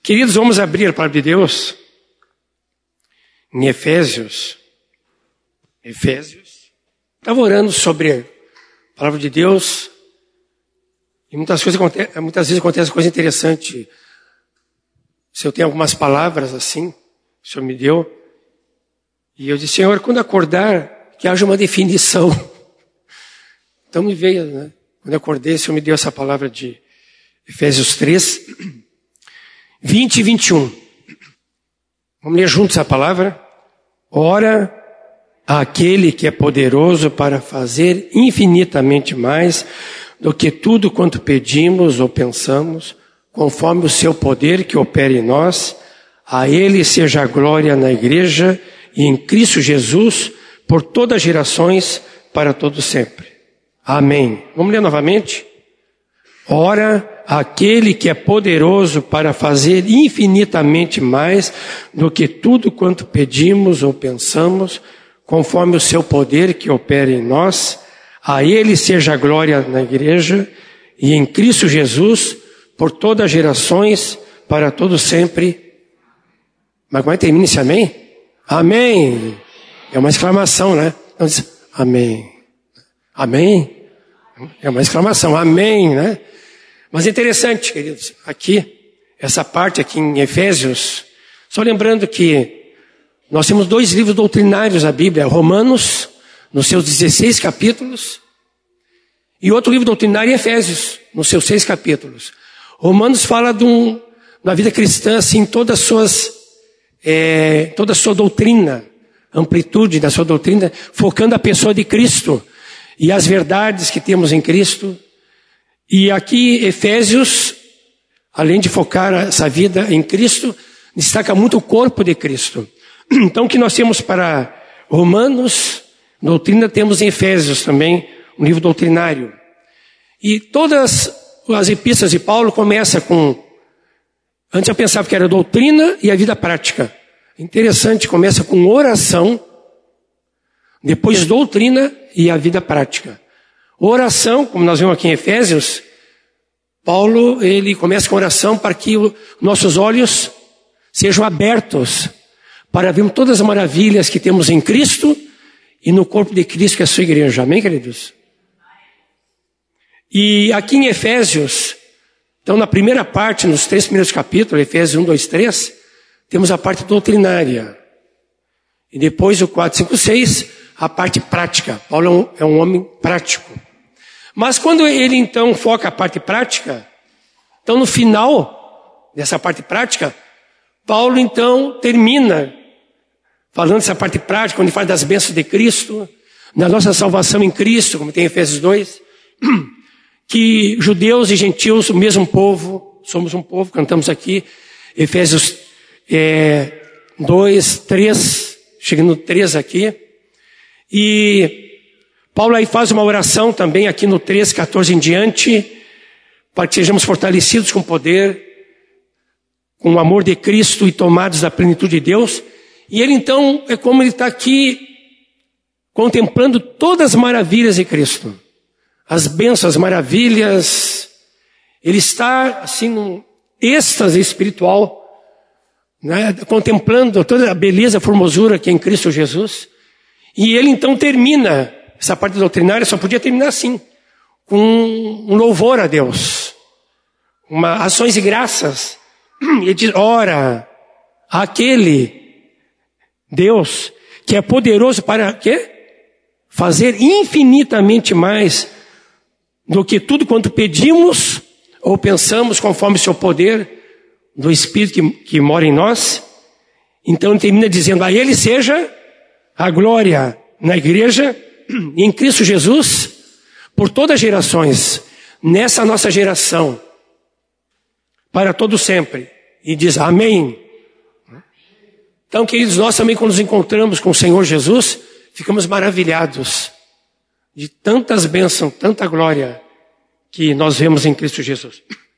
Queridos, vamos abrir a palavra de Deus em Efésios. Estava orando sobre a palavra de Deus e muitas vezes acontece coisa interessante. Se eu tenho algumas palavras assim, o Senhor me deu, e eu disse, Senhor, quando acordar, que haja uma definição. Então me veio, né? Quando eu acordei, o Senhor me deu essa palavra de Efésios 3, 20 e 21. Vamos ler juntos a palavra? Ora, aquele que é poderoso para fazer infinitamente mais do que tudo quanto pedimos ou pensamos, conforme o seu poder que opera em nós, a ele seja a glória na igreja e em Cristo Jesus, por todas as gerações, para todo sempre. Amém. Vamos ler novamente? Ora, aquele que é poderoso para fazer infinitamente mais do que tudo quanto pedimos ou pensamos, conforme o seu poder que opera em nós, a ele seja a glória na igreja e em Cristo Jesus, por todas as gerações, para todo sempre. Mas como é que termina esse amém? Amém. É uma exclamação, né? Então diz, amém. Amém. É uma exclamação, amém, né? Mas é interessante, queridos, aqui, essa parte aqui em Efésios, só lembrando que nós temos 2 livros doutrinários da Bíblia, Romanos, nos seus 16 capítulos, e outro livro doutrinário em Efésios, nos seus 6 capítulos. Romanos fala da vida cristã, assim, toda a sua doutrina, amplitude da sua doutrina, focando a pessoa de Cristo e as verdades que temos em Cristo. E aqui, Efésios, além de focar essa vida em Cristo, destaca muito o corpo de Cristo. Então, o que nós temos para Romanos, doutrina, temos em Efésios também, um livro doutrinário. E todas as epístolas de Paulo começam com... Antes eu pensava que era doutrina e a vida prática. Interessante, começa com oração, depois doutrina e a vida prática. Oração, como nós vemos aqui em Efésios, Paulo, ele começa com oração para que nossos olhos sejam abertos para vermos todas as maravilhas que temos em Cristo e no corpo de Cristo, que é a sua igreja. Amém, queridos? E aqui em Efésios, então na primeira parte, nos 3 primeiros capítulos, Efésios 1, 2, 3, temos a parte doutrinária. E depois o 4, 5, 6, a parte prática. Paulo é um homem prático. Mas quando ele então foca a parte prática, então no final dessa parte prática, Paulo então termina falando dessa parte prática, onde fala das bênçãos de Cristo, da nossa salvação em Cristo, como tem em Efésios 2, que judeus e gentios, o mesmo povo, somos um povo, cantamos aqui, Efésios 2, 3, chegando no 3 aqui, e Paulo aí faz uma oração também aqui no 3, 14 em diante, para que sejamos fortalecidos com poder, com o amor de Cristo e tomados da plenitude de Deus. E ele então, é como ele está aqui, contemplando todas as maravilhas de Cristo. As bênçãos, as maravilhas. Ele está, assim, num êxtase espiritual, né, contemplando toda a beleza, a formosura que é em Cristo Jesus. E ele então termina essa parte doutrinária, só podia terminar assim, com um louvor a Deus, ações de graças. Ele diz, ora, aquele Deus que é poderoso para quê? Fazer infinitamente mais do que tudo quanto pedimos ou pensamos, conforme o seu poder do Espírito que mora em nós. Então ele termina dizendo, a ele seja a glória na igreja e em Cristo Jesus, por todas as gerações, nessa nossa geração, para todo sempre. E diz, amém. Então, queridos, nós também quando nos encontramos com o Senhor Jesus, ficamos maravilhados de tantas bênçãos, tanta glória que nós vemos em Cristo Jesus.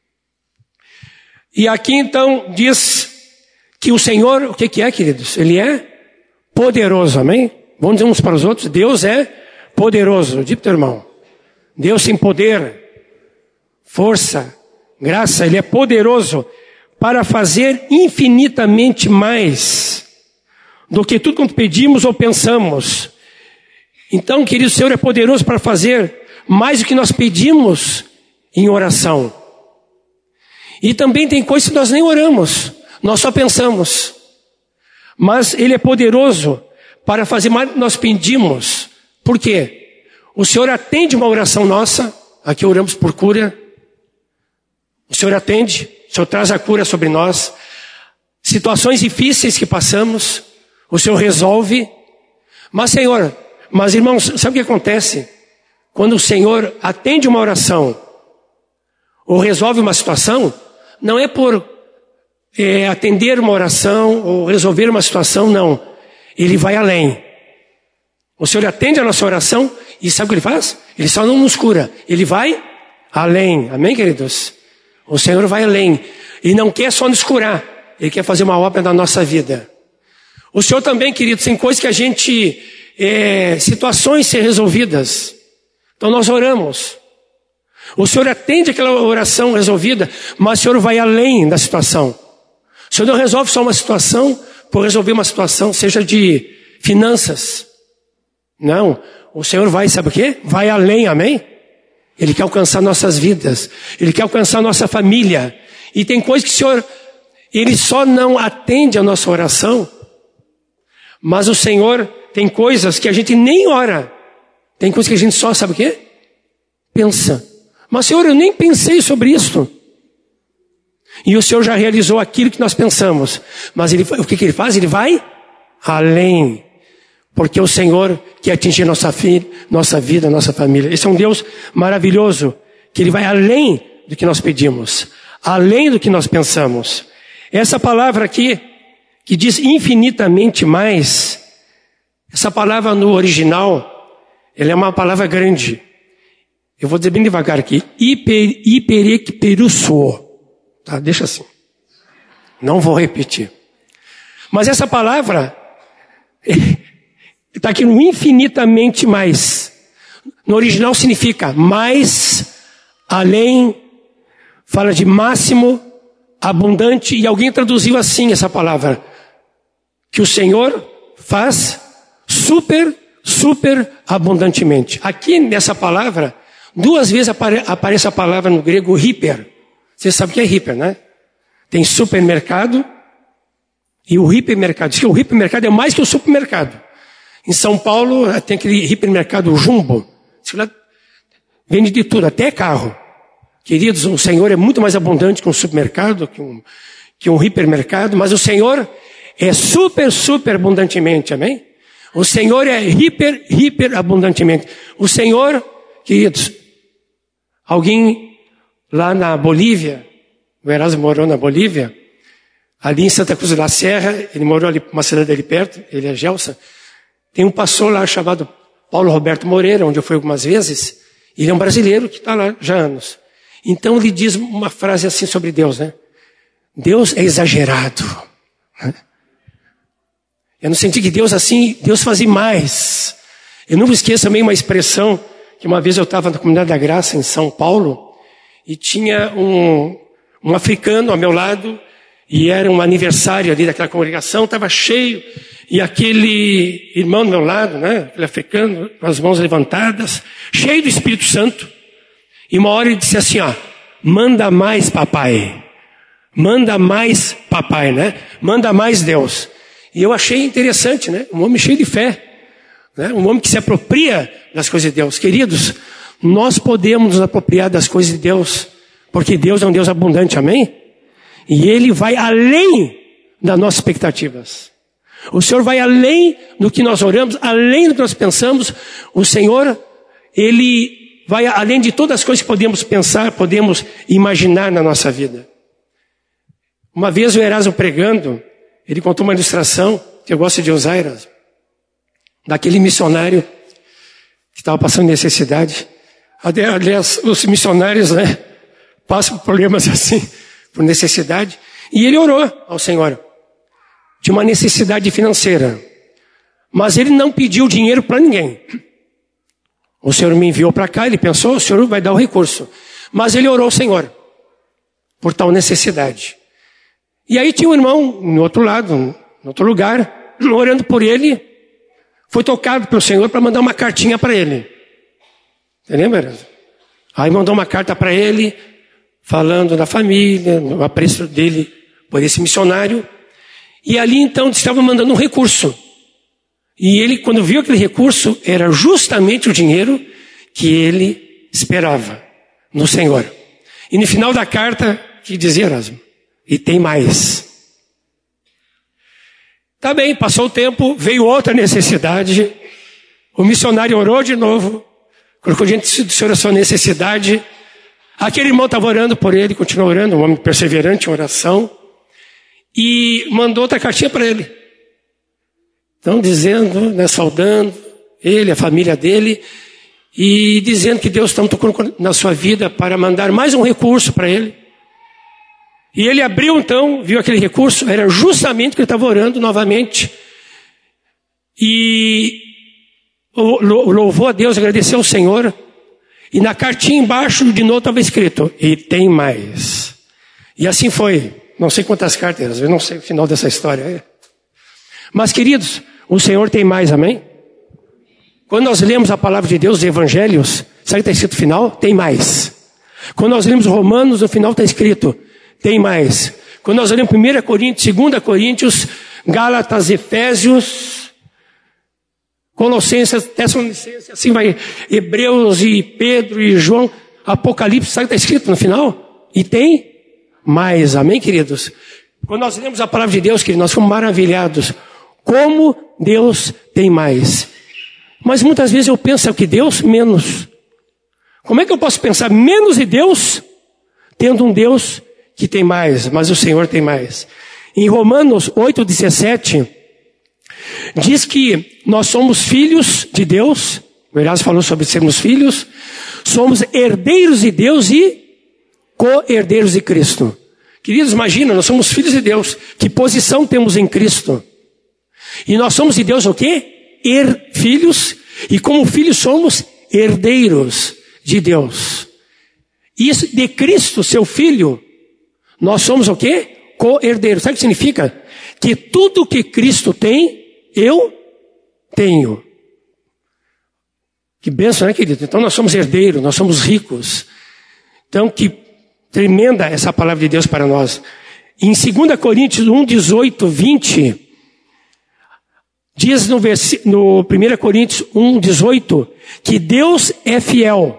E aqui então diz que o Senhor, o que é, queridos? Ele é poderoso, amém? Vamos dizer uns para os outros, Deus é poderoso. Diga para o teu irmão, Deus tem poder, força, graça, Ele é poderoso para fazer infinitamente mais do que tudo quanto pedimos ou pensamos. Então, querido, o Senhor é poderoso para fazer mais do que nós pedimos em oração. E também tem coisas que nós nem oramos, nós só pensamos. Mas Ele é poderoso para fazer mais do que nós pedimos. Por quê? O Senhor atende uma oração nossa, aqui oramos por cura. O Senhor atende, o Senhor traz a cura sobre nós. Situações difíceis que passamos, o Senhor resolve. Mas Senhor, mas irmãos, sabe o que acontece? Quando o Senhor atende uma oração, ou resolve uma situação, não é por atender uma oração, ou resolver uma situação, não. Ele vai além. O Senhor atende a nossa oração, e sabe o que Ele faz? Ele só não nos cura, Ele vai além. Amém, queridos? O Senhor vai além. Ele não quer só nos curar, Ele quer fazer uma obra na nossa vida. O Senhor também, queridos, tem coisas que a gente, situações ser resolvidas. Então nós oramos. O Senhor atende aquela oração resolvida, mas o Senhor vai além da situação. O Senhor não resolve só uma situação por resolver uma situação, seja de finanças. Não, o Senhor vai, sabe o quê? Vai além, amém? Ele quer alcançar nossas vidas, Ele quer alcançar nossa família. E tem coisas que o Senhor, Ele só não atende a nossa oração, mas o Senhor tem coisas que a gente nem ora. Tem coisas que a gente só, sabe o quê? Pensa. Mas Senhor, eu nem pensei sobre isso. E o Senhor já realizou aquilo que nós pensamos. Mas o que Ele faz? Ele vai além. Porque o Senhor quer atingir nossa vida, nossa família. Esse é um Deus maravilhoso, que Ele vai além do que nós pedimos, além do que nós pensamos. Essa palavra aqui, que diz infinitamente mais, essa palavra no original, ela é uma palavra grande. Eu vou dizer bem devagar aqui. Hiperekperusso. Tá, deixa assim. Não vou repetir. Mas essa palavra está aqui no infinitamente mais. No original significa mais, além, fala de máximo, abundante, e alguém traduziu assim essa palavra, que o Senhor faz super abundantemente. Aqui nessa palavra, 2 vezes aparece a palavra no grego hiper. Você sabe o que é hiper, né? Tem supermercado e o hipermercado. Diz que o hipermercado é mais que o supermercado. Em São Paulo tem aquele hipermercado Jumbo. Vende de tudo, até carro. Queridos, o Senhor é muito mais abundante que um supermercado, que um hipermercado, mas o Senhor é super abundantemente, amém? O Senhor é hiper abundantemente. O Senhor, queridos, alguém lá na Bolívia, o Erasmo morou na Bolívia, ali em Santa Cruz da Serra, ele morou ali, uma cidade ali perto, ele é Gelsa. Tem um pastor lá chamado Paulo Roberto Moreira, onde eu fui algumas vezes. Ele é um brasileiro que está lá já há anos. Então ele diz uma frase assim sobre Deus, né? Deus é exagerado. Eu não senti que Deus assim, Deus fazia mais. Eu nunca esqueço também uma expressão, que uma vez eu estava na Comunidade da Graça, em São Paulo, e tinha um africano ao meu lado, e era um aniversário ali daquela congregação, estava cheio, e aquele irmão do meu lado, né, aquele africano, com as mãos levantadas, cheio do Espírito Santo, e uma hora ele disse assim, ó, manda mais papai, né, manda mais Deus. E eu achei interessante, né, um homem cheio de fé, né, um homem que se apropria das coisas de Deus. Queridos, nós podemos nos apropriar das coisas de Deus, porque Deus é um Deus abundante, amém? E Ele vai além das nossas expectativas. O Senhor vai além do que nós oramos, além do que nós pensamos. O Senhor, Ele vai além de todas as coisas que podemos pensar, podemos imaginar na nossa vida. Uma vez o Erasmo pregando, ele contou uma ilustração, que eu gosto de usar, Erasmo, daquele missionário que estava passando necessidade. Aliás, os missionários, né, passam por problemas assim, por necessidade. E ele orou ao Senhor de uma necessidade financeira. Mas ele não pediu dinheiro para ninguém. O Senhor me enviou para cá, ele pensou, o Senhor vai dar o recurso. Mas ele orou ao Senhor por tal necessidade. E aí tinha um irmão no outro lado, no outro lugar, orando por ele, foi tocado pelo Senhor para mandar uma cartinha para ele. Entendeu? Aí mandou uma carta para ele, falando da família, do apreço dele por esse missionário. E ali então estava mandando um recurso. E ele, quando viu aquele recurso, era justamente o dinheiro que ele esperava no Senhor. E no final da carta, que dizia Erasmo, e tem mais. Tá bem, passou o tempo, veio outra necessidade. O missionário orou de novo, colocou diante do Senhor a sua necessidade. Aquele irmão estava orando por ele, continuou orando, um homem perseverante em oração. E mandou outra cartinha para ele. Então, dizendo, né, saudando ele, a família dele, e dizendo que Deus está tocando na sua vida para mandar mais um recurso para ele. E ele abriu então, viu aquele recurso, era justamente o que ele estava orando novamente. E louvou a Deus, agradeceu ao Senhor. E na cartinha embaixo, de novo, estava escrito, e tem mais. E assim foi. Não sei quantas cartas, eu não sei o final dessa história. Mas, queridos, o Senhor tem mais, amém? Quando nós lemos a palavra de Deus, os evangelhos, sabe o que está escrito no final? Tem mais. Quando nós lemos Romanos, no final está escrito, tem mais. Quando nós lemos 1 Coríntios, 2 Coríntios, Gálatas, Efésios, Colossenses, Tessalonicenses, assim vai, Hebreus e Pedro e João, Apocalipse, sabe o que está escrito no final? E tem mais, amém, queridos? Quando nós lemos a palavra de Deus, queridos, nós ficamos maravilhados. Como Deus tem mais. Mas muitas vezes eu penso que Deus menos. Como é que eu posso pensar menos em Deus, tendo um Deus que tem mais, mas o Senhor tem mais? Em Romanos 8,17, diz que nós somos filhos de Deus. O Erasmo falou sobre sermos filhos. Somos herdeiros de Deus e co-herdeiros de Cristo. Queridos, imagina, nós somos filhos de Deus. Que posição temos em Cristo? E nós somos de Deus o quê? Filhos. E como filhos somos herdeiros de Deus. E de Cristo, seu Filho, nós somos o quê? Co-herdeiros. Sabe o que significa? Que tudo que Cristo tem, eu tenho. Que bênção, né, querido? Então nós somos herdeiros, nós somos ricos. Então que tremenda essa palavra de Deus para nós. Em 2 Coríntios 1, 18, 20, diz no 1 Coríntios 1, 18, que Deus é fiel.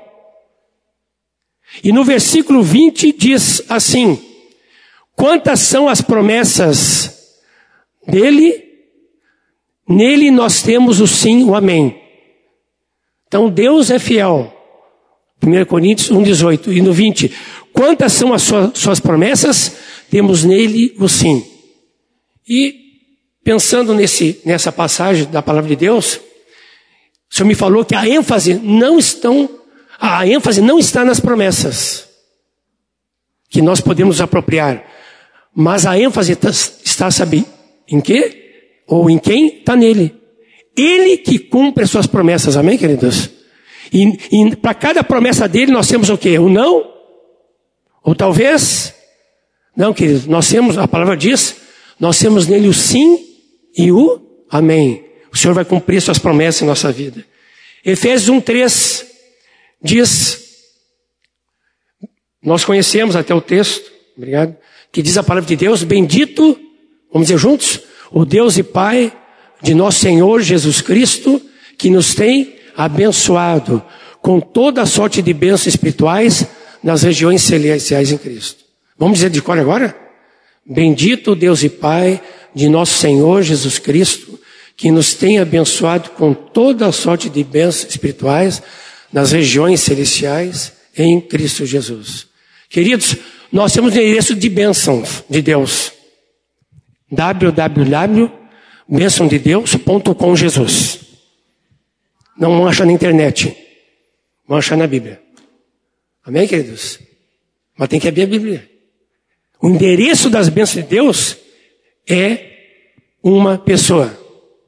E no versículo 20 diz assim, quantas são as promessas dele? Nele nós temos o sim, o amém. Então Deus é fiel. 1 Coríntios 1, 18. E no 20, quantas são as suas promessas? Temos nele o sim. E pensando nessa passagem da palavra de Deus, o Senhor me falou que a ênfase não está nas promessas que nós podemos apropriar, mas a ênfase está, sabe, em quê? Ou em quem? Está nele. Ele que cumpre as suas promessas, amém, queridos? E para cada promessa dele nós temos o quê? O não? Ou talvez? Não, queridos, nós temos, a palavra diz, nós temos nele o sim e o amém. O Senhor vai cumprir suas promessas em nossa vida. Efésios 1:3 diz, nós conhecemos até o texto, obrigado, que diz a palavra de Deus, bendito, vamos dizer juntos, o Deus e Pai de nosso Senhor Jesus Cristo, que nos tem abençoado com toda a sorte de bênçãos espirituais nas regiões celestiais em Cristo. Vamos dizer de cor agora? Bendito o Deus e Pai de nosso Senhor Jesus Cristo, que nos tem abençoado com toda a sorte de bênçãos espirituais nas regiões celestiais em Cristo Jesus. Queridos, nós temos o endereço de bênçãos de Deus. www.bênçãodedeus.com Jesus. Não vão achar na internet. Vão achar na Bíblia. Amém, queridos? Mas tem que abrir a Bíblia. O endereço das bênçãos de Deus é uma pessoa.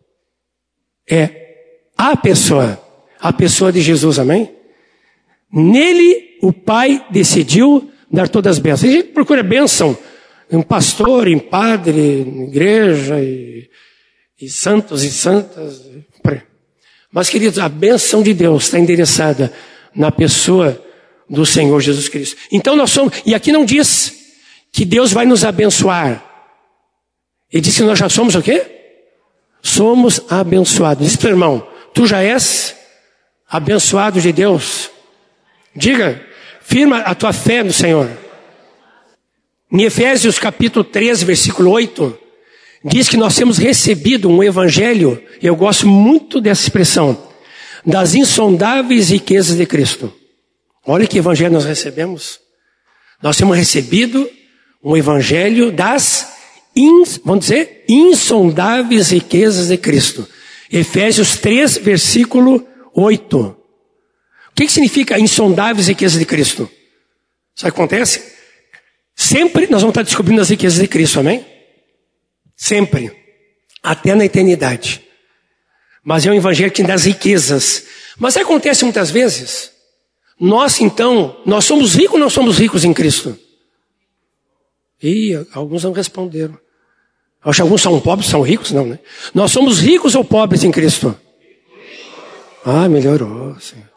É a pessoa de Jesus, amém? Nele o Pai decidiu dar todas as bênçãos. A gente procura bênção em pastor, em padre, em igreja, e santos e santas. Mas, queridos, a bênção de Deus está endereçada na pessoa do Senhor Jesus Cristo. Então nós somos, e aqui não diz que Deus vai nos abençoar. Ele diz que nós já somos o quê? Somos abençoados. Diz para o irmão, tu já és abençoado de Deus. Diga, firma a tua fé no Senhor. Em Efésios capítulo 3, versículo 8, diz que nós temos recebido um evangelho, e eu gosto muito dessa expressão, das insondáveis riquezas de Cristo. Olha que evangelho nós recebemos. Nós temos recebido um evangelho das, vamos dizer, insondáveis riquezas de Cristo. Efésios 3, versículo 8. O que significa insondáveis riquezas de Cristo? Sabe o que acontece? Sempre nós vamos estar descobrindo as riquezas de Cristo, amém? Sempre. Até na eternidade. Mas é um evangelho que dá as riquezas. Mas acontece muitas vezes, nós somos ricos ou não somos ricos em Cristo? Alguns não responderam. Acho que alguns são pobres, são ricos, não, né? Nós somos ricos ou pobres em Cristo? Melhorou, Senhor.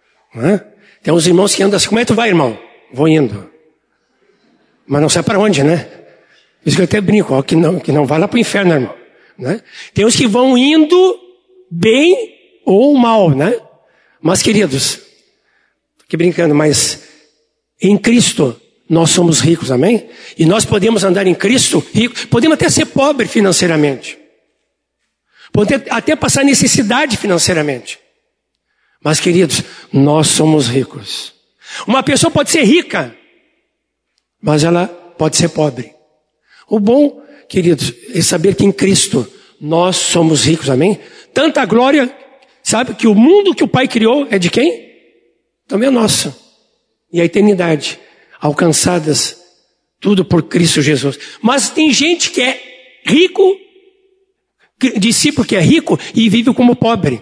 Tem uns irmãos que andam assim, como é que tu vai, irmão? Vou indo. Mas não sei para onde, né? Isso que eu até brinco, ó, que não vai lá para o inferno, irmão. Né? Tem uns que vão indo bem ou mal, né? Mas, queridos, tô aqui brincando, mas em Cristo nós somos ricos, amém? E nós podemos andar em Cristo ricos, podemos até ser pobres financeiramente. Podemos até passar necessidade financeiramente. Mas, queridos, nós somos ricos. Uma pessoa pode ser rica, mas ela pode ser pobre. O bom, queridos, é saber que em Cristo nós somos ricos, amém? Tanta glória, sabe, que o mundo que o Pai criou é de quem? Também é nosso. E a eternidade, alcançadas tudo por Cristo Jesus. Mas tem gente que é rico, discípulo que é rico e vive como pobre.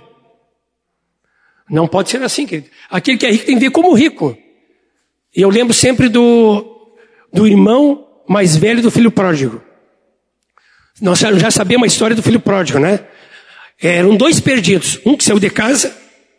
Não pode ser assim, querido. Aquele que é rico tem que viver como rico. E eu lembro sempre do irmão mais velho do filho pródigo. Nós já sabemos a história do filho pródigo, né? Eram dois perdidos. Um que saiu de casa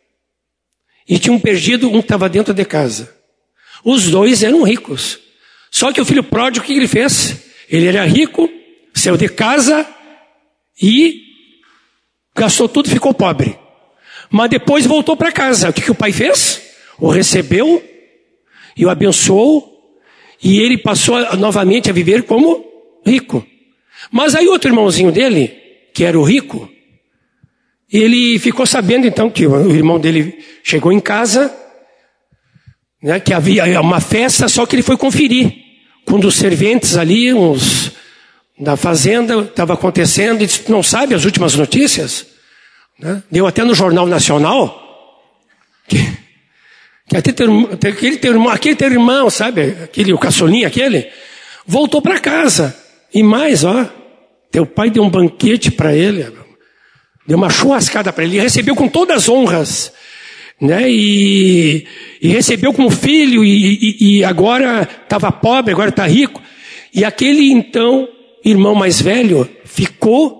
e tinha um perdido, um que estava dentro de casa. Os dois eram ricos. Só que o filho pródigo, o que ele fez? Ele era rico, saiu de casa e gastou tudo e ficou pobre. Mas depois voltou para casa. O que o pai fez? O recebeu e o abençoou. E ele passou novamente a viver como rico. Mas aí outro irmãozinho dele, que era o rico, ele ficou sabendo então que o irmão dele chegou em casa, né, que havia uma festa, só que ele foi conferir. Com um dos serventes ali, uns da fazenda, estava acontecendo, e disse, não sabe as últimas notícias? Né? Deu até no Jornal Nacional, que até aquele teu irmão, sabe? O caçulinha aquele, voltou para casa. E mais, teu pai deu um banquete para ele, deu uma churrascada para ele, e recebeu com todas as honras, né? E recebeu como filho, e agora estava pobre, agora está rico. E aquele então, irmão mais velho, ficou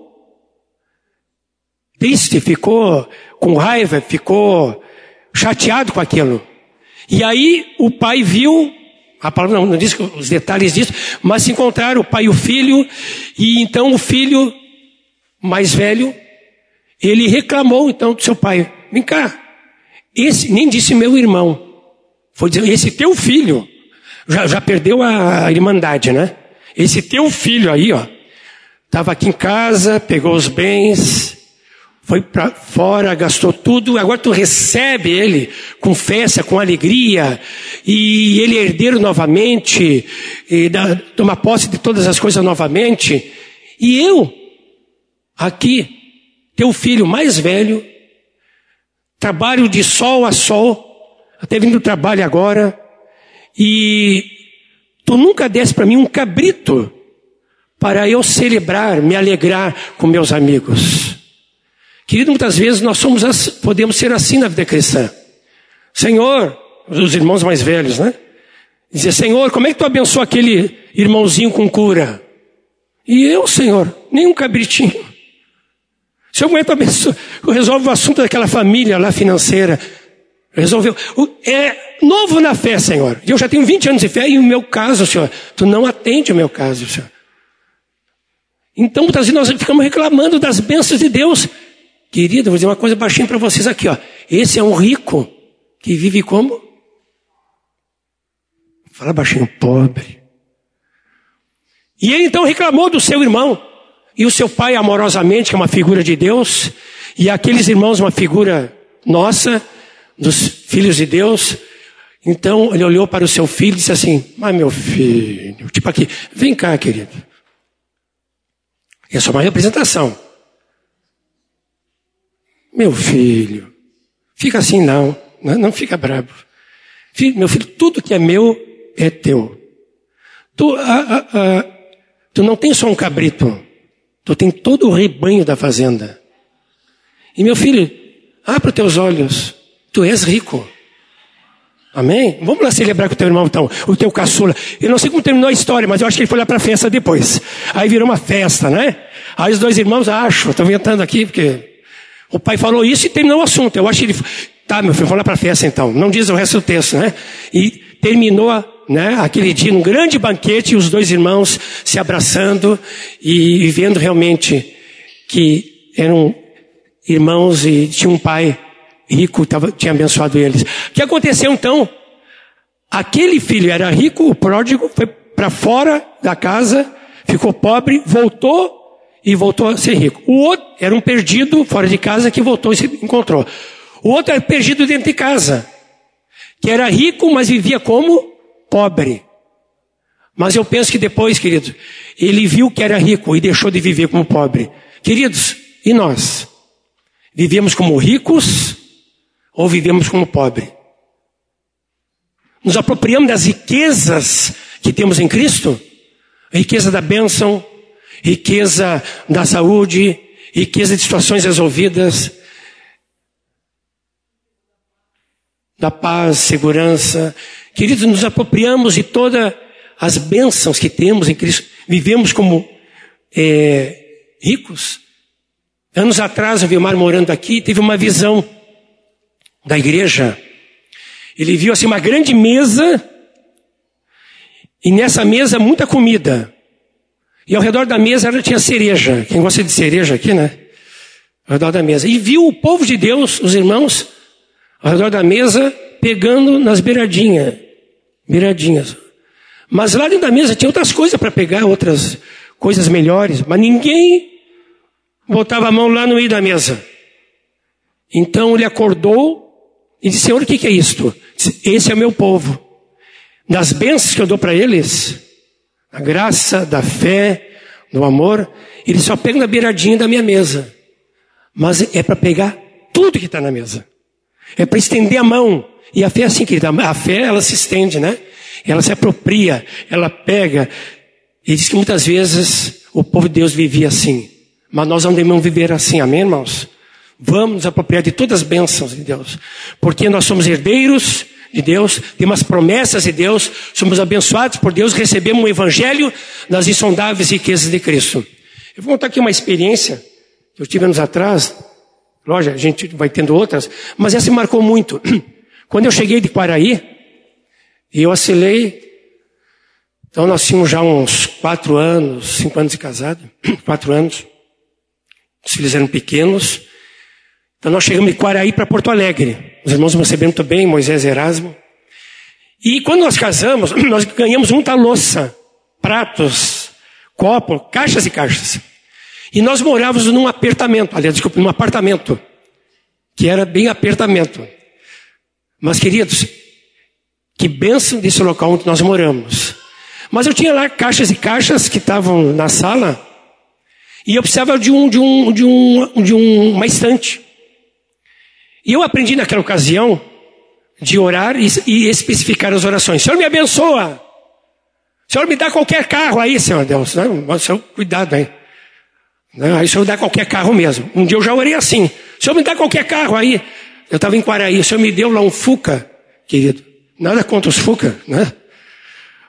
triste, ficou com raiva, ficou chateado com aquilo. E aí o pai viu, a palavra não diz os detalhes disso, mas se encontraram o pai e o filho, e então o filho mais velho, ele reclamou então do seu pai, vem cá, nem disse meu irmão, foi dizer, esse teu filho, já perdeu a irmandade, né? Esse teu filho aí, estava aqui em casa, pegou os bens, foi para fora, gastou tudo, agora tu recebe ele com festa, com alegria, e ele é herdeiro novamente, e toma posse de todas as coisas novamente. E eu, aqui, teu filho mais velho, trabalho de sol a sol, até vindo do trabalho agora, e tu nunca desse para mim um cabrito, para eu celebrar, me alegrar com meus amigos. Querido, muitas vezes nós podemos ser assim na vida cristã. Senhor, os irmãos mais velhos, né? Dizer, Senhor, como é que tu abençoa aquele irmãozinho com cura? E eu, Senhor, nem um cabritinho. Senhor, como é que tu abençoa? Resolve o assunto daquela família lá financeira. Resolveu. É novo na fé, Senhor. Eu já tenho 20 anos de fé e o meu caso, Senhor, tu não atende o meu caso, Senhor. Então, muitas vezes nós ficamos reclamando das bênçãos de Deus. Querido, vou dizer uma coisa baixinha para vocês aqui, ó. Esse é um rico que vive como? Fala baixinho, pobre. E ele então reclamou do seu irmão. E o seu pai amorosamente, que é uma figura de Deus. E aqueles irmãos, uma figura nossa, dos filhos de Deus. Então ele olhou para o seu filho e disse assim, mas meu filho, tipo aqui, vem cá, querido. É só uma representação. Meu filho, fica assim não fica bravo. Meu filho, tudo que é meu é teu. Tu não tem só um cabrito, tu tem todo o rebanho da fazenda. E meu filho, abre os teus olhos, tu és rico. Amém? Vamos lá celebrar com o teu irmão então, o teu caçula. Eu não sei como terminou a história, mas eu acho que ele foi lá para a festa depois. Aí virou uma festa, né? Aí os dois irmãos, estou inventando aqui, porque o pai falou isso e terminou o assunto. Eu acho que ele... Tá, meu filho, vamos lá para a festa então. Não diz o resto do texto, né? E terminou, né, aquele dia num grande banquete, os dois irmãos se abraçando e vendo realmente que eram irmãos e tinha um pai rico, tinha abençoado eles. O que aconteceu então? Aquele filho era rico, o pródigo, foi para fora da casa, ficou pobre, voltou a ser rico. O outro era um perdido fora de casa que voltou e se encontrou. O outro era perdido dentro de casa, que era rico, mas vivia como pobre. Mas eu penso que depois, querido, ele viu que era rico e deixou de viver como pobre. Queridos, e nós? Vivemos como ricos ou vivemos como pobre? Nos apropriamos das riquezas que temos em Cristo? A riqueza da bênção, riqueza da saúde, riqueza de situações resolvidas, da paz, segurança. Queridos, nos apropriamos de todas as bênçãos que temos em Cristo. Vivemos como ricos. Anos atrás, o Vilmar morando aqui, teve uma visão da igreja. Ele viu assim uma grande mesa, e nessa mesa muita comida. E ao redor da mesa tinha cereja. Quem gosta de cereja aqui, né? Ao redor da mesa. E viu o povo de Deus, os irmãos, ao redor da mesa, pegando nas beiradinhas. Mas lá dentro da mesa tinha outras coisas para pegar, outras coisas melhores. Mas ninguém botava a mão lá no meio da mesa. Então ele acordou e disse, Senhor, o que é isto? Disse, esse é o meu povo. Das bênçãos que eu dou para eles, a graça, da fé, do amor, eles só pegam na beiradinha da minha mesa. Mas é para pegar tudo que está na mesa. É para estender a mão. E a fé é assim, querida. A fé, ela se estende, né? Ela se apropria, ela pega. E diz que muitas vezes o povo de Deus vivia assim. Mas nós não devemos viver assim, amém, irmãos? Vamos nos apropriar de todas as bênçãos de Deus. Porque nós somos herdeiros de Deus, temos as promessas de Deus, somos abençoados por Deus, recebemos o evangelho das insondáveis riquezas de Cristo. Eu vou contar aqui uma experiência que eu tive anos atrás. Lógico, a gente vai tendo outras, mas essa me marcou muito. Quando eu cheguei de Quaraí, e eu assinei, então nós tínhamos já uns 4 anos, 5 anos de casado, 4 anos, os filhos eram pequenos, então nós chegamos de Quaraí para Porto Alegre, os irmãos me receberam muito bem, Moisés e Erasmo, e quando nós casamos, nós ganhamos muita louça, pratos, copo, caixas e caixas. E nós morávamos num apartamento, que era bem apartamento. Mas, queridos, que bênção desse local onde nós moramos. Mas eu tinha lá caixas e caixas que estavam na sala, e eu precisava de uma estante. E eu aprendi naquela ocasião de orar e especificar as orações. Senhor, me abençoa. Senhor, me dá qualquer carro aí, Senhor Deus. Senhor, cuidado aí. Aí o Senhor dá qualquer carro mesmo. Um dia eu já orei assim. O Senhor me dá qualquer carro aí. Eu estava em Quaraí. O Senhor me deu lá um Fuca, querido. Nada contra os Fuca, né?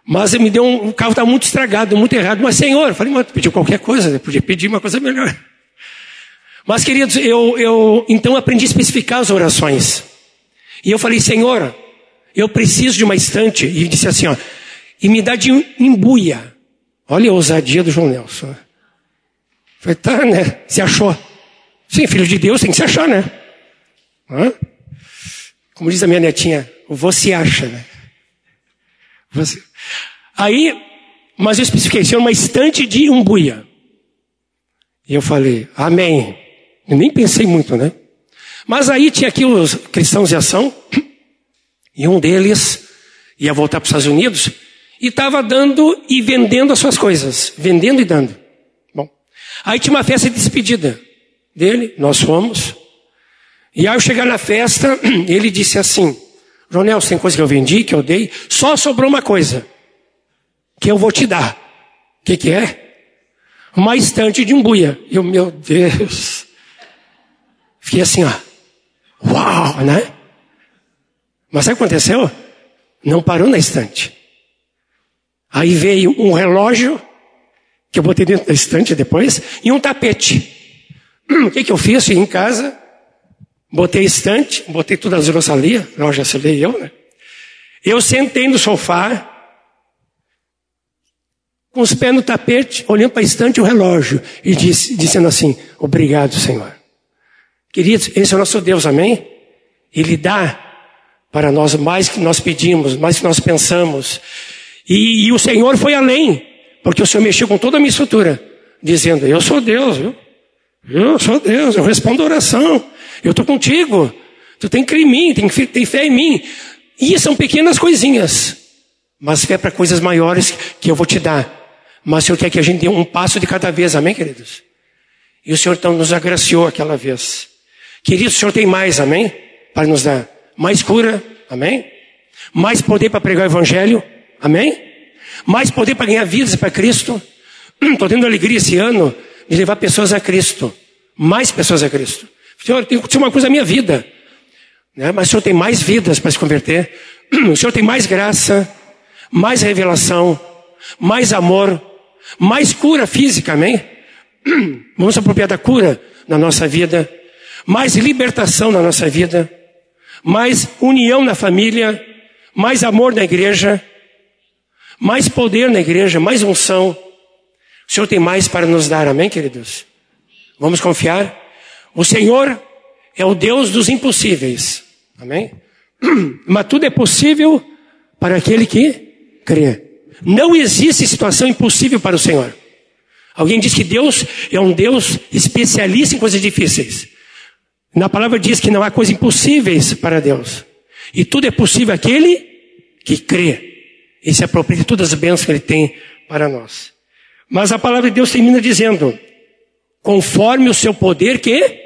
Mas o carro estava muito estragado, muito errado. Mas, Senhor, eu falei, mas tu pediu qualquer coisa, eu podia pedir uma coisa melhor. Mas, queridos, eu então aprendi a especificar as orações. E eu falei, Senhor, eu preciso de uma estante. E disse assim, ó, e me dá de embuia. Olha a ousadia do João Nelson. Eu falei, tá, né? Se achou. Sim, filho de Deus tem que se achar, né? Hã? Como diz a minha netinha, você acha, né? Você... Aí, mas eu especifiquei, Senhor, uma estante de umbuia. E eu falei, amém. Eu nem pensei muito, né? Mas aí tinha aqui os cristãos em ação, e um deles ia voltar para os Estados Unidos, e estava dando e vendendo as suas coisas. Vendendo e dando. Bom, aí tinha uma festa de despedida dele, nós fomos. E aí eu chegar na festa, ele disse assim, João Nelson, tem coisa que eu vendi, que eu dei, só sobrou uma coisa, que eu vou te dar. O que é? Uma estante de umbuia. E eu, meu Deus, fiquei assim, ó, uau, né? Mas sabe o que aconteceu? Não parou na estante. Aí veio um relógio, que eu botei dentro da estante depois, e um tapete. O que eu fiz? Fui em casa, botei a estante, botei todas as louças ali, eu já selei eu, né? Eu sentei no sofá, com os pés no tapete, olhando para a estante e o relógio, e dizendo assim, obrigado, Senhor. Queridos, esse é o nosso Deus, amém? Ele dá para nós mais que nós pedimos, mais que nós pensamos. E o Senhor foi além, porque o Senhor mexeu com toda a minha estrutura, dizendo, eu sou Deus, viu? Eu sou Deus, eu respondo a oração, eu estou contigo, tu tem que crer em mim, tem fé em mim. E são pequenas coisinhas, mas fé para coisas maiores que eu vou te dar. Mas o Senhor quer que a gente dê um passo de cada vez, amém, queridos? E o Senhor então nos agraciou aquela vez. Queridos, o Senhor tem mais, amém? Para nos dar mais cura, amém? Mais poder para pregar o Evangelho, amém? Mais poder para ganhar vidas para Cristo. Estou tendo alegria esse ano de levar pessoas a Cristo. Mais pessoas a Cristo. Senhor, tem que acontecer uma coisa na minha vida. Né? Mas o Senhor tem mais vidas para se converter. O Senhor tem mais graça, mais revelação, mais amor, mais cura física, amém? Vamos se apropriar da cura na nossa vida. Mais libertação na nossa vida. Mais união na família. Mais amor na igreja. Mais poder na igreja, mais unção. O Senhor tem mais para nos dar, amém, queridos? Vamos confiar? O Senhor é o Deus dos impossíveis, amém? Mas tudo é possível para aquele que crê. Não existe situação impossível para o Senhor. Alguém diz que Deus é um Deus especialista em coisas difíceis. Na palavra diz que não há coisas impossíveis para Deus. E tudo é possível àquele que crê. E se apropria de todas as bênçãos que Ele tem para nós. Mas a palavra de Deus termina dizendo, conforme o seu poder que...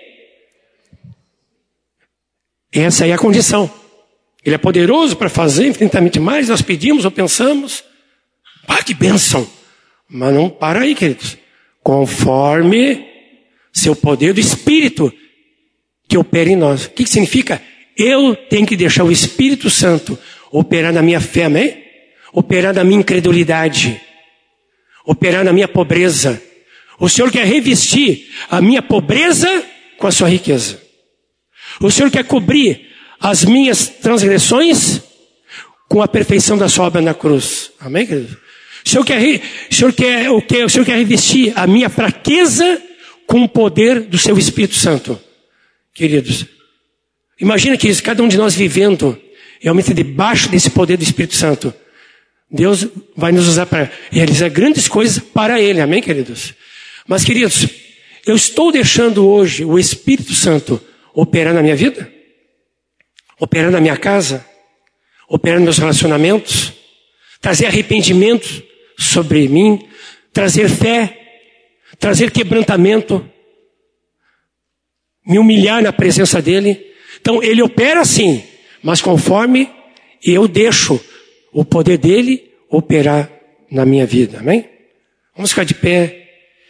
Essa é a condição. Ele é poderoso para fazer infinitamente mais, nós pedimos ou pensamos. Que bênção! Mas não para aí, queridos. Conforme seu poder do Espírito que opera em nós. O que significa? Eu tenho que deixar o Espírito Santo operar na minha fé, amém? Operar na minha incredulidade, operar na minha pobreza. O Senhor quer revestir a minha pobreza com a sua riqueza. O Senhor quer cobrir as minhas transgressões com a perfeição da sua obra na cruz. Amém, querido? O Senhor quer o quê? O Senhor quer revestir a minha fraqueza com o poder do seu Espírito Santo. Queridos, imagina que cada um de nós vivendo realmente debaixo desse poder do Espírito Santo. Deus vai nos usar para realizar grandes coisas para Ele. Amém, queridos? Mas, queridos, eu estou deixando hoje o Espírito Santo operar na minha vida? Operar na minha casa? Operar nos meus relacionamentos? Trazer arrependimento sobre mim? Trazer fé? Trazer quebrantamento? Me humilhar na presença dEle? Então, Ele opera sim, mas conforme eu deixo o poder dEle operar na minha vida, amém? Vamos ficar de pé.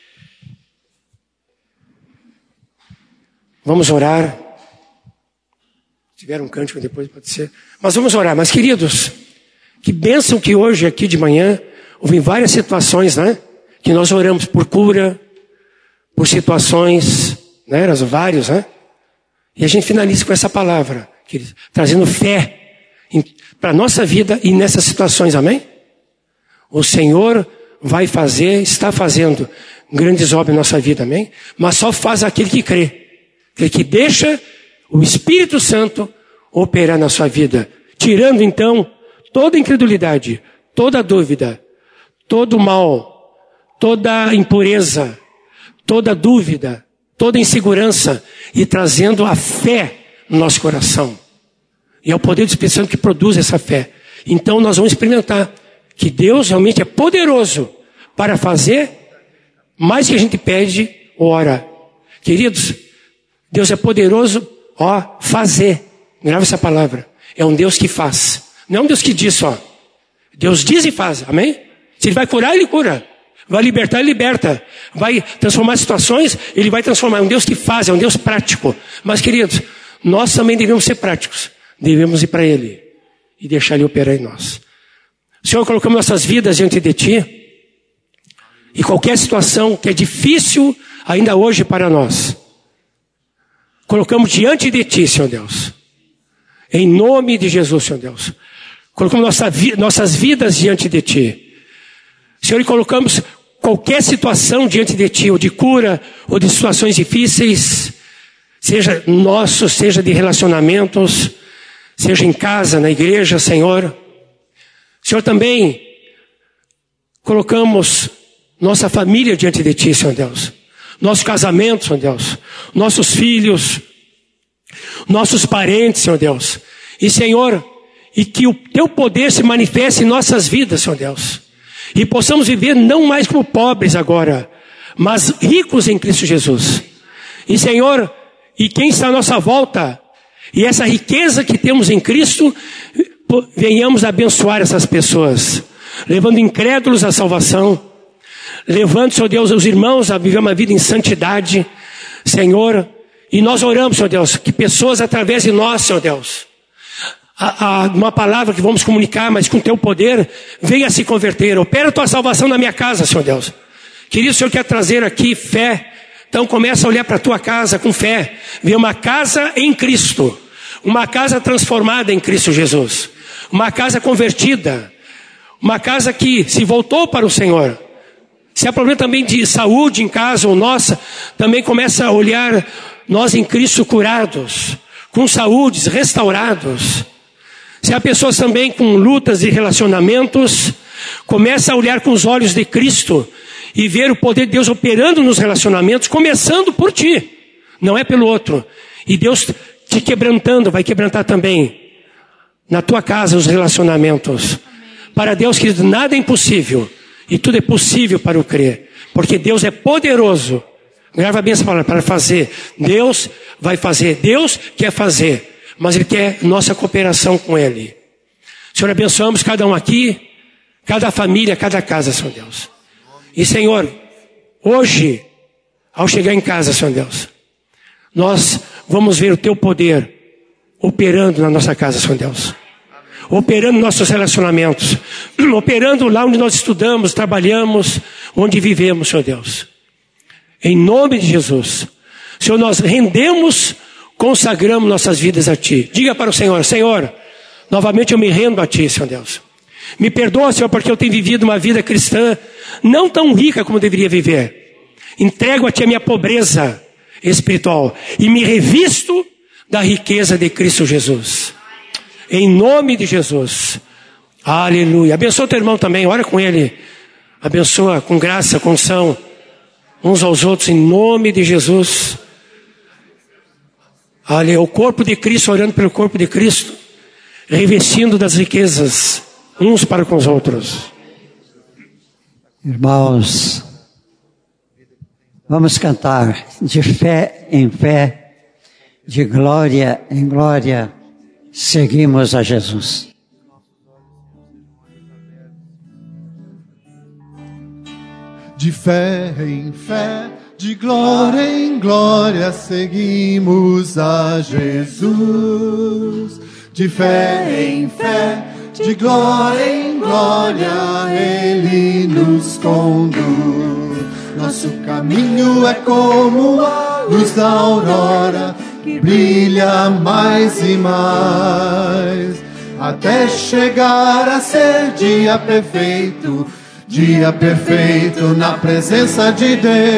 Vamos orar. Se tiver um cântico depois pode ser. Mas vamos orar. Mas queridos, Que bênção que hoje, aqui de manhã, houve várias situações, né? Que nós oramos por cura, por situações, né? Eram vários, né? E a gente finaliza com essa palavra, queridos, trazendo fé para a nossa vida e nessas situações, amém? O Senhor vai fazer, está fazendo grandes obras na nossa vida, amém? Mas só faz aquele que crê. Aquele que deixa o Espírito Santo operar na sua vida. Tirando então toda incredulidade, toda dúvida, todo mal, toda impureza, toda dúvida, toda insegurança e trazendo a fé no nosso coração. E é o poder do Espírito Santo que produz essa fé. Então nós vamos experimentar que Deus realmente é poderoso para fazer mais que a gente pede ou ora. Queridos, Deus é poderoso, fazer. Grava essa palavra. É um Deus que faz. Não é um Deus que diz só. Deus diz e faz. Amém? Se Ele vai curar, Ele cura. Vai libertar, Ele liberta. Vai transformar situações, Ele vai transformar. É um Deus que faz, é um Deus prático. Mas, queridos, nós também devemos ser práticos. Devemos ir para Ele e deixar Ele operar em nós. Senhor, colocamos nossas vidas diante de Ti. E qualquer situação que é difícil ainda hoje para nós, colocamos diante de Ti, Senhor Deus. Em nome de Jesus, Senhor Deus. Colocamos nossas vidas diante de Ti. Senhor, e colocamos qualquer situação diante de Ti, ou de cura, ou de situações difíceis, seja nosso, seja de relacionamentos, seja em casa, na igreja, Senhor. Senhor, também colocamos nossa família diante de Ti, Senhor Deus. Nosso casamento, Senhor Deus. Nossos filhos, nossos parentes, Senhor Deus. E, Senhor, e que o Teu poder se manifeste em nossas vidas, Senhor Deus. E possamos viver não mais como pobres agora, mas ricos em Cristo Jesus. E, Senhor, e quem está à nossa volta, e essa riqueza que temos em Cristo, venhamos abençoar essas pessoas, levando incrédulos à salvação, levando, Senhor Deus, os irmãos a viver uma vida em santidade, Senhor. E nós oramos, Senhor Deus, que pessoas através de nós, Senhor Deus, uma palavra que vamos comunicar, mas com Teu poder, venha se converter. Opera a Tua salvação na minha casa, Senhor Deus. Querido, o Senhor quer trazer aqui fé. Então começa a olhar para a tua casa com fé. Vê uma casa em Cristo. Uma casa transformada em Cristo Jesus. Uma casa convertida. Uma casa que se voltou para o Senhor. Se há problema também de saúde em casa ou nossa, também começa a olhar nós em Cristo curados, com saúdes restaurados. Se há pessoas também com lutas e relacionamentos, começa a olhar com os olhos de Cristo e ver o poder de Deus operando nos relacionamentos, começando por ti, não é pelo outro. E Deus te quebrantando, vai quebrantar também na tua casa os relacionamentos. Para Deus, querido, nada é impossível. E tudo é possível para o crer. Porque Deus é poderoso. Grava bem essa palavra, para fazer. Deus vai fazer. Deus quer fazer. Mas Ele quer nossa cooperação com Ele. Senhor, abençoamos cada um aqui. Cada família, cada casa, Senhor Deus. E Senhor, hoje, ao chegar em casa, Senhor Deus, nós vamos ver o Teu poder operando na nossa casa, Senhor Deus. Operando nossos relacionamentos, operando lá onde nós estudamos, trabalhamos, onde vivemos, Senhor Deus. Em nome de Jesus. Senhor, nós rendemos, consagramos nossas vidas a Ti. Diga para o Senhor, Senhor, novamente eu me rendo a Ti, Senhor Deus. Me perdoa, Senhor, porque eu tenho vivido uma vida cristã não tão rica como deveria viver. Entrego a Ti a minha pobreza espiritual e me revisto da riqueza de Cristo Jesus. Em nome de Jesus. Aleluia. Abençoa o teu irmão também. Ora com ele. Abençoa com graça, com unção. Uns aos outros. Em nome de Jesus. Aleluia. O corpo de Cristo orando pelo corpo de Cristo. Revestindo das riquezas. Uns para com os outros. Irmãos. Vamos cantar. De fé em fé. De glória em glória. Seguimos a Jesus. De fé em fé, de glória em glória, seguimos a Jesus. De fé em fé, de glória em glória Ele nos conduz. Nosso caminho é como a luz da aurora, que brilha mais e mais, até chegar a ser dia perfeito na presença de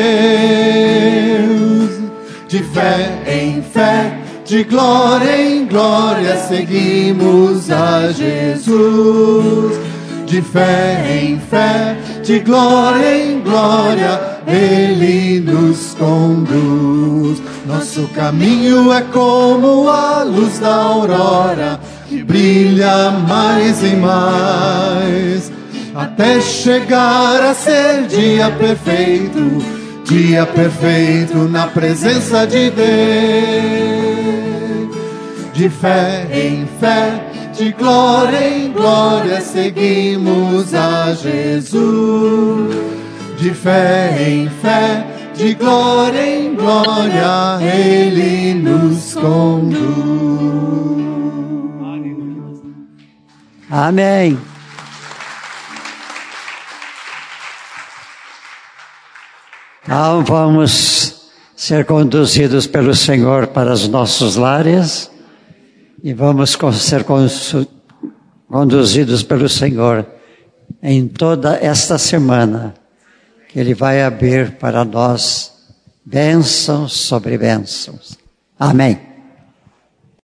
Deus. De fé em fé, de glória em glória, seguimos a Jesus. De fé em fé, de glória em glória, Ele nos conduz. Nosso caminho é como a luz da aurora, que brilha mais e mais, até chegar a ser dia perfeito na presença de Deus. De fé em fé, de glória em glória, seguimos a Jesus. De fé em fé, de glória em glória, Ele nos conduz. Amém. Então vamos ser conduzidos pelo Senhor para os nossos lares e vamos ser conduzidos pelo Senhor em toda esta semana, que Ele vai abrir para nós bênçãos sobre bênçãos. Amém.